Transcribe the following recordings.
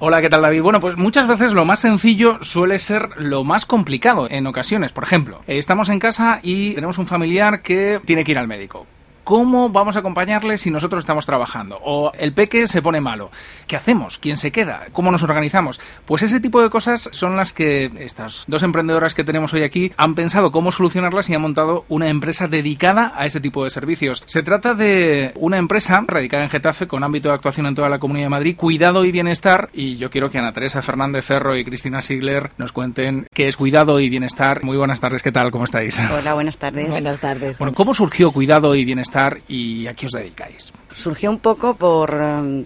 Hola, ¿qué tal, David? Bueno, pues muchas veces lo más sencillo suele ser lo más complicado en ocasiones. Por ejemplo, estamos en casa y tenemos un familiar que tiene que ir al médico. ¿Cómo vamos a acompañarle si nosotros estamos trabajando? O el peque se pone malo. ¿Qué hacemos? ¿Quién se queda? ¿Cómo nos organizamos? Pues ese tipo de cosas son las que estas dos emprendedoras que tenemos hoy aquí han pensado cómo solucionarlas y han montado una empresa dedicada a ese tipo de servicios. Se trata de una empresa radicada en Getafe con ámbito de actuación en toda la Comunidad de Madrid, Cuidado y Bienestar, y yo quiero que Ana Teresa Fernández Ferro y Cristina Sigler nos cuenten qué es Cuidado y Bienestar. Muy buenas tardes, ¿qué tal? ¿Cómo estáis? Hola, buenas tardes. Buenas tardes. Bueno, ¿cómo surgió Cuidado y Bienestar y a qué os dedicáis? Surgió un poco por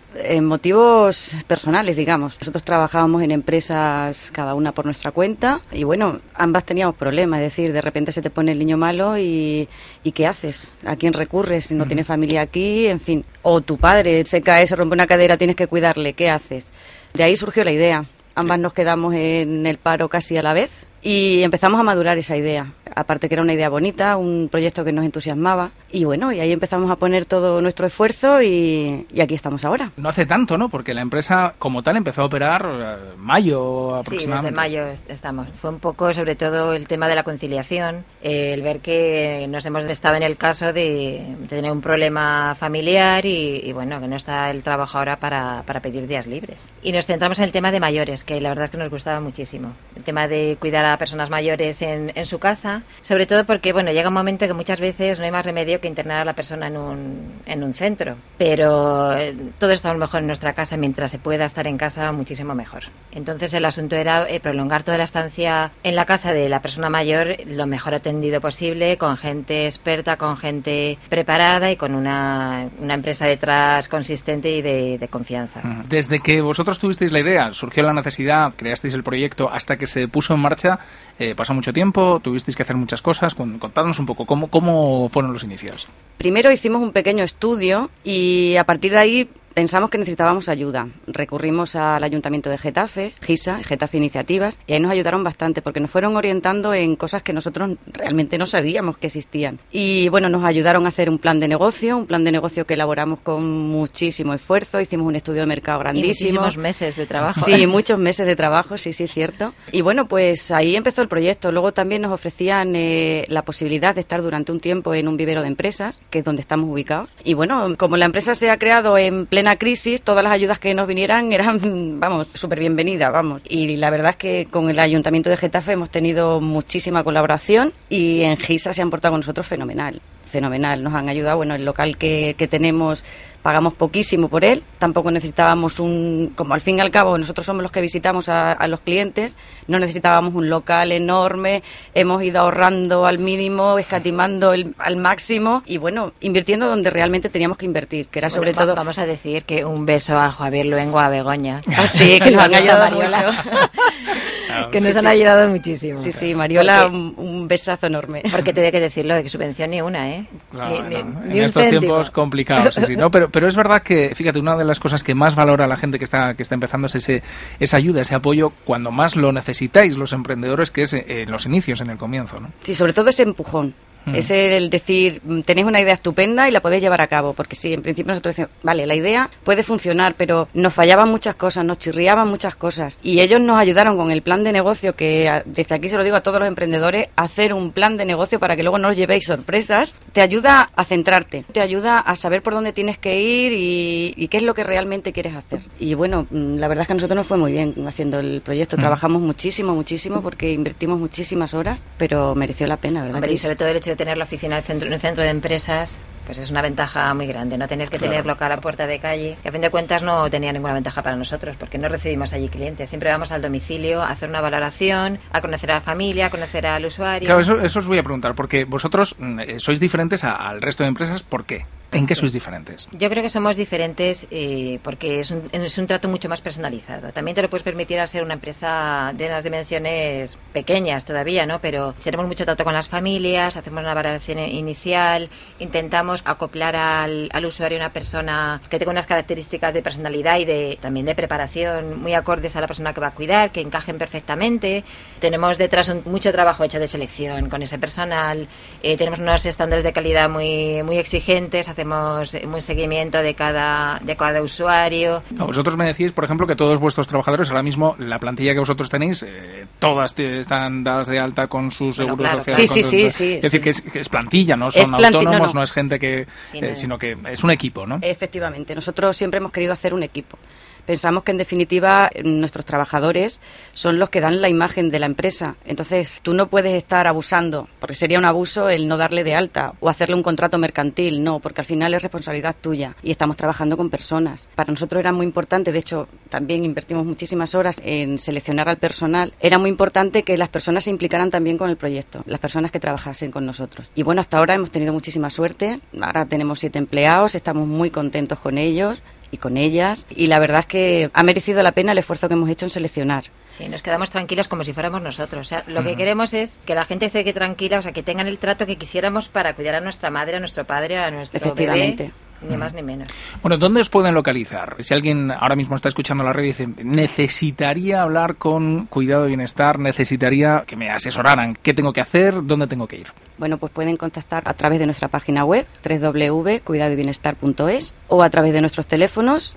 motivos personales, digamos. Nosotros trabajábamos en empresas cada una por nuestra cuenta y bueno, ambas teníamos problemas, es decir, de repente se te pone el niño malo y ¿qué haces? ¿A quién recurres si no tienes familia aquí? En fin, o tu padre se cae, se rompe una cadera, tienes que cuidarle, ¿qué haces? De ahí surgió la idea. Ambas nos quedamos en el paro casi a la vez y empezamos a madurar esa idea. Aparte que era una idea bonita, un proyecto que nos entusiasmaba. Y bueno, y ahí empezamos a poner todo nuestro esfuerzo y aquí estamos ahora. No hace tanto, ¿no? Porque la empresa como tal empezó a operar mayo aproximadamente. Sí, desde mayo estamos. Fue un poco sobre todo el tema de la conciliación, el ver que nos hemos estado en el caso de tener un problema familiar y bueno, que no está el trabajo ahora para pedir días libres. Y nos centramos en el tema de mayores, que la verdad es que nos gustaba muchísimo. El tema de cuidar a personas mayores en su casa, sobre todo porque bueno, llega un momento que muchas veces no hay más remedio que internar a la persona en un centro, pero todos estamos mejor en nuestra casa, mientras se pueda estar en casa muchísimo mejor. Entonces el asunto era prolongar toda la estancia en la casa de la persona mayor lo mejor atendido posible, con gente experta, con gente preparada y con una empresa detrás consistente y de confianza. Desde que vosotros tuvisteis la idea, surgió la necesidad, creasteis el proyecto hasta que se puso en marcha, pasó mucho tiempo, tuvisteis que hacer muchas cosas. Contadnos un poco cómo fueron los inicios. Primero hicimos un pequeño estudio y a partir de ahí pensamos que necesitábamos ayuda. Recurrimos al Ayuntamiento de Getafe, GISA, Getafe Iniciativas, y ahí nos ayudaron bastante porque nos fueron orientando en cosas que nosotros realmente no sabíamos que existían. Y bueno, nos ayudaron a hacer un plan de negocio que elaboramos con muchísimo esfuerzo. Hicimos un estudio de mercado grandísimo. Y muchísimos meses de trabajo. Sí, muchos meses de trabajo, sí, cierto. Y bueno, pues ahí empezó el proyecto. Luego también nos ofrecían la posibilidad de estar durante un tiempo en un vivero de empresas, que es donde estamos ubicados. Y bueno, como la empresa se ha creado en plena crisis, todas las ayudas que nos vinieran eran, súper bienvenidas, Y la verdad es que con el Ayuntamiento de Getafe hemos tenido muchísima colaboración y en GISA se han portado con nosotros fenomenal. Nos han ayudado. Bueno, el local que tenemos pagamos poquísimo por él, tampoco necesitábamos como al fin y al cabo nosotros somos los que visitamos a los clientes, no necesitábamos un local enorme, hemos ido ahorrando al mínimo, escatimando al máximo y bueno, invirtiendo donde realmente teníamos que invertir, que era sobre todo... Vamos a decir que un beso a Javier Luengo, a Begoña. Así que nos han ayudado mucho. Que nos han ayudado muchísimo. Sí, Mariola, un besazo enorme. Porque te hay que decirlo, de que subvención ni una, ¿eh? Claro, en estos tiempos complicados, sí, ¿no? Pero es verdad que, fíjate, una de las cosas que más valora la gente que está empezando es esa ayuda, ese apoyo cuando más lo necesitáis los emprendedores, que es en los inicios, en el comienzo, ¿no? Sí, sobre todo ese empujón. Es el decir, tenéis una idea estupenda y la podéis llevar a cabo, porque sí, en principio nosotros decimos, vale, la idea puede funcionar, pero nos fallaban muchas cosas, nos chirriaban muchas cosas, y ellos nos ayudaron con el plan de negocio, que desde aquí se lo digo a todos los emprendedores, hacer un plan de negocio para que luego no os llevéis sorpresas, te ayuda a centrarte, te ayuda a saber por dónde tienes que ir y qué es lo que realmente quieres hacer. Y bueno, la verdad es que a nosotros nos fue muy bien haciendo el proyecto, trabajamos muchísimo, porque invertimos muchísimas horas, pero mereció la pena, ¿verdad? Hombre, y sobre todo el hecho de tener la oficina en un centro de empresas, pues es una ventaja muy grande, no tener que tener local a puerta de calle, que a fin de cuentas no tenía ninguna ventaja para nosotros, porque no recibimos allí clientes, siempre vamos al domicilio a hacer una valoración, a conocer a la familia, a conocer al usuario. Claro, eso os voy a preguntar, porque vosotros sois diferentes al resto de empresas, ¿por qué? ¿En qué sois diferentes? Yo creo que somos diferentes porque es un trato mucho más personalizado. También te lo puedes permitir al ser una empresa de unas dimensiones pequeñas todavía, ¿no? Pero tenemos mucho trato con las familias, hacemos una valoración inicial, intentamos acoplar al usuario una persona que tenga unas características de personalidad y también de preparación muy acordes a la persona que va a cuidar, que encajen perfectamente. Tenemos detrás mucho trabajo hecho de selección con ese personal, tenemos unos estándares de calidad muy, muy exigentes, hacemos un seguimiento de cada usuario. Vosotros me decís, por ejemplo, que todos vuestros trabajadores, ahora mismo la plantilla que vosotros tenéis, todas están dadas de alta con sus seguros claro, sociales. Sí. Es decir, que es plantilla, no son autónomos, no es gente que... sino que es un equipo, ¿no? Efectivamente, nosotros siempre hemos querido hacer un equipo. Pensamos que, en definitiva, nuestros trabajadores son los que dan la imagen de la empresa. Entonces, tú no puedes estar abusando, porque sería un abuso el no darle de alta o hacerle un contrato mercantil. No, porque al final es responsabilidad tuya y estamos trabajando con personas. Para nosotros era muy importante, de hecho, también invertimos muchísimas horas en seleccionar al personal. Era muy importante que las personas se implicaran también con el proyecto, las personas que trabajasen con nosotros. Y bueno, hasta ahora hemos tenido muchísima suerte. Ahora tenemos 7 empleados, estamos muy contentos con ellos y con ellas, y la verdad es que ha merecido la pena el esfuerzo que hemos hecho en seleccionar. Sí, nos quedamos tranquilos como si fuéramos nosotros. O sea, lo que queremos es que la gente se quede tranquila, o sea, que tengan el trato que quisiéramos para cuidar a nuestra madre, a nuestro padre, a nuestro bebé. Ni más ni menos. Bueno, ¿dónde os pueden localizar? Si alguien ahora mismo está escuchando la radio y dice, necesitaría hablar con Cuidado y Bienestar, necesitaría que me asesoraran, ¿qué tengo que hacer? ¿Dónde tengo que ir? Bueno, pues pueden contactar a través de nuestra página web, www.cuidadobienestar.es, o a través de nuestros teléfonos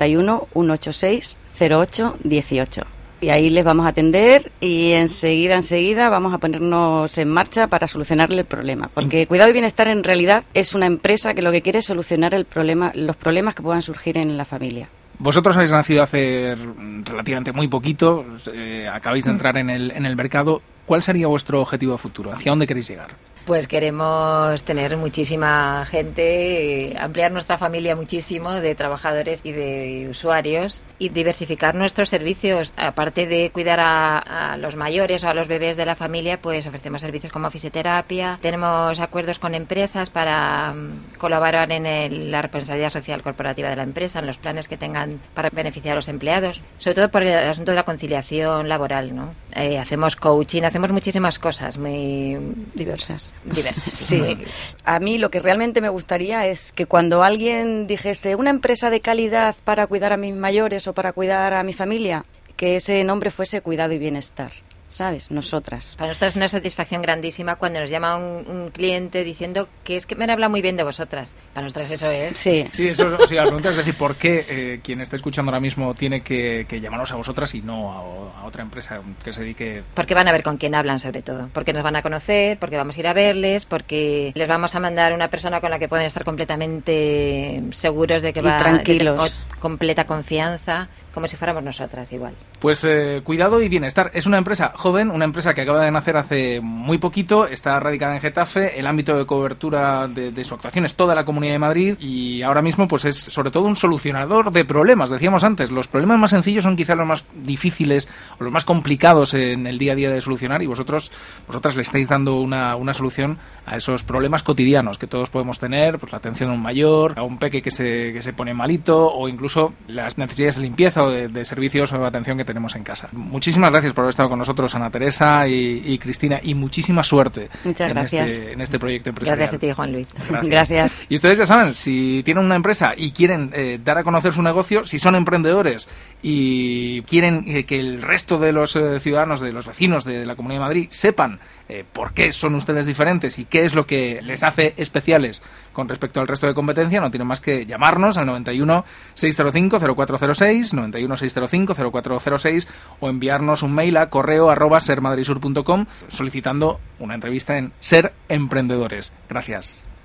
91 186 08 18. Y ahí les vamos a atender y enseguida vamos a ponernos en marcha para solucionarle el problema. Porque Cuidado y Bienestar en realidad es una empresa que lo que quiere es solucionar los problemas que puedan surgir en la familia. Vosotros habéis nacido hace relativamente muy poquito, acabáis de entrar en el mercado. ¿Cuál sería vuestro objetivo futuro? ¿Hacia dónde queréis llegar? Pues queremos tener muchísima gente, ampliar nuestra familia muchísimo de trabajadores y de usuarios y diversificar nuestros servicios. Aparte de cuidar a los mayores o a los bebés de la familia, pues ofrecemos servicios como fisioterapia. Tenemos acuerdos con empresas para colaborar en la responsabilidad social corporativa de la empresa, en los planes que tengan para beneficiar a los empleados. Sobre todo por el asunto de la conciliación laboral, ¿no? Hacemos coaching, hacemos muchísimas cosas muy diversas. Sí. A mí lo que realmente me gustaría es que cuando alguien dijese una empresa de calidad para cuidar a mis mayores o para cuidar a mi familia, que ese nombre fuese Cuidado y Bienestar. ¿Sabes? Nosotras. Para nosotras es una satisfacción grandísima cuando nos llama un cliente diciendo que es que me han hablado muy bien de vosotras. Para nosotras eso es. Sí, eso sí, la pregunta es decir, ¿por qué quien está escuchando ahora mismo tiene que llamarnos a vosotras y no a otra empresa que se dedique? Porque van a ver con quién hablan, sobre todo. Porque nos van a conocer, porque vamos a ir a verles, porque les vamos a mandar una persona con la que pueden estar completamente seguros de que va tranquilos. Completa confianza, como si fuéramos nosotras igual. Pues Cuidado y Bienestar es una empresa joven, una empresa que acaba de nacer hace muy poquito, está radicada en Getafe, el ámbito de cobertura de su actuación es toda la Comunidad de Madrid y ahora mismo pues es sobre todo un solucionador de problemas. Decíamos antes, los problemas más sencillos son quizás los más difíciles o los más complicados en el día a día de solucionar y vosotras le estáis dando una solución a esos problemas cotidianos que todos podemos tener, pues la atención a un mayor, a un peque que se pone malito o incluso las necesidades de limpieza o de servicios o de atención que tenemos en casa. Muchísimas gracias por haber estado con nosotros, Ana Teresa y Cristina, y muchísima suerte. Muchas gracias. En este proyecto empresarial. Gracias a ti, Juan Luis. Gracias. Y ustedes ya saben, si tienen una empresa y quieren dar a conocer su negocio, si son emprendedores y quieren que el resto de los ciudadanos, de los vecinos de la Comunidad de Madrid sepan por qué son ustedes diferentes y qué es lo que les hace especiales con respecto al resto de competencia, no tienen más que llamarnos al 91 605 0406, 91 605 0406 o enviarnos un mail a correo@sermadrisur.com solicitando una entrevista en Ser Emprendedores. Gracias.